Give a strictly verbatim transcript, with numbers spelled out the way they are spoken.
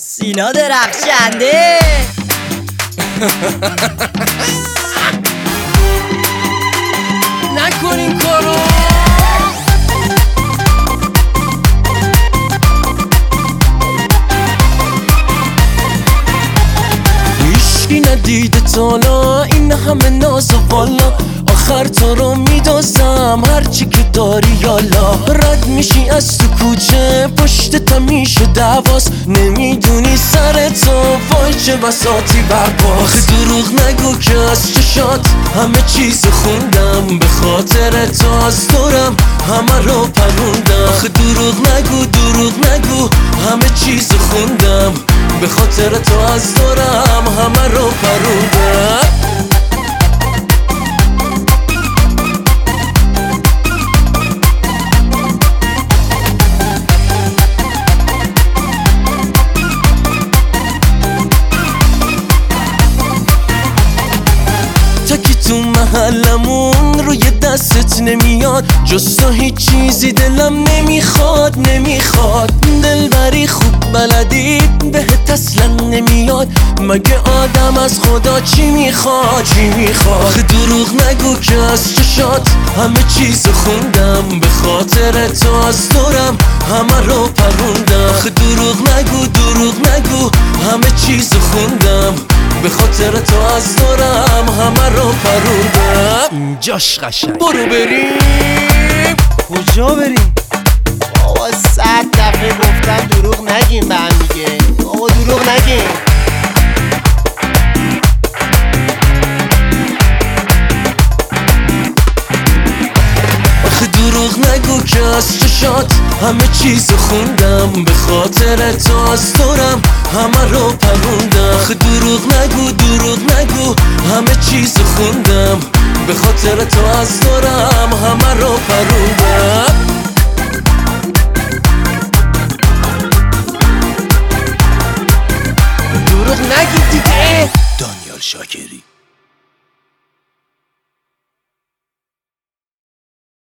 سینا درخشنده. نکن این کارو. هیچکی ندیده تالا این همه ناز و بالا، آخر تو رو میدازم هرچی که داری یالا. رد میشی از تو کوچه پشت تا میشه دواست، نمیدونی سر تو وای چه بساطی برپاست. آخه دروغ نگو که از چشات همه چیز خوندم، به خاطر تو از دورم همه رو پروندم. آخه دروغ نگو دروغ نگو همه چیز خوندم، به خاطر تو از دورم همه رو پروندم. تو محلمون روی دستت نمیاد، جز تو هیچ چیزی دلم نمیخواد نمیخواد. دلبری خوب بلدی بهت اصلا نمیاد، مگه آدم از خدا چی میخواد چی میخواد. آخه دروغ نگو که از چشات همه چیز خوندم، به خاطر تو از دورم همه رو پروندم. آخه دروغ نگو دروغ نگو همه چیز خوندم، به خاطر تو از دورم همه رو پروندم. اینجاش قشنگ. برو بریم. کجا بریم؟ بابا صد دفعه گفتم دروغ نگیم به هم دیگه. بابا دروغ نگیم. دروغ نگو که از چشات همه چیز خوندم، به خاطر تو از دورم همه رو پروندم. آخه دروغ نگو دروغ نگو همه چیز خوندم، به خاطر تو از دورم همه رو پروندم. دروغ نگید دیگه. دانیال شاکری.